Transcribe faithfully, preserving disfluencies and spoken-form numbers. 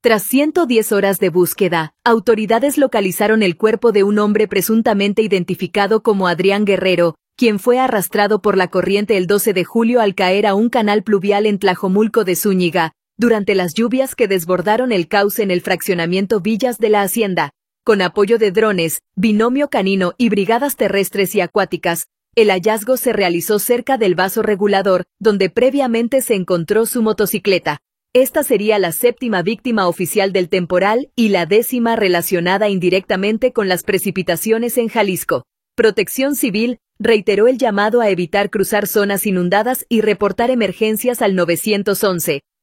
Tras ciento diez horas de búsqueda, autoridades localizaron el cuerpo de un hombre presuntamente identificado como Adrián Guerrero, quien fue arrastrado por la corriente el doce de julio al caer a un canal pluvial en Tlajomulco de Zúñiga, durante las lluvias que desbordaron el cauce en el fraccionamiento Villas de la Hacienda. Con apoyo de drones, binomio canino y brigadas terrestres y acuáticas, el hallazgo se realizó cerca del vaso regulador, donde previamente se encontró su motocicleta. Esta sería la séptima víctima oficial del temporal y la décima relacionada indirectamente con las precipitaciones en Jalisco. Protección Civil reiteró el llamado a evitar cruzar zonas inundadas y reportar emergencias al nueve once.